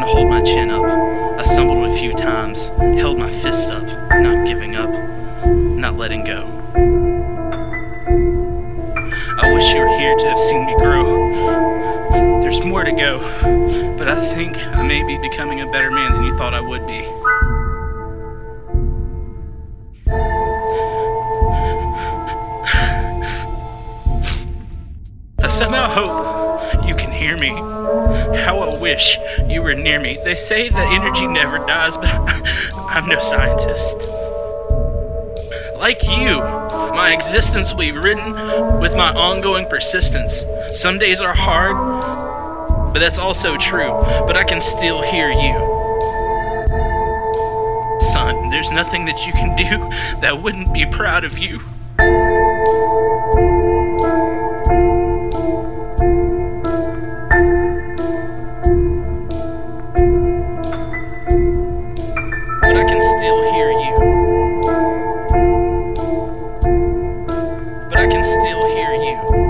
to hold my chin up. I stumbled a few times, held my fists up, not giving up, not letting go. I wish you were here to have seen me grow. There's more to go, but I think I may be becoming a better man than you thought I would be. I somehow hope you can hear me. How I wish you were near me. They say that energy never dies, but I'm no scientist. Like you, my existence will be written with my ongoing persistence. Some days are hard, but that's also true. But I can still hear you. Son, there's nothing that you can do that wouldn't be proud of you. But I can still hear you. But I can still hear you.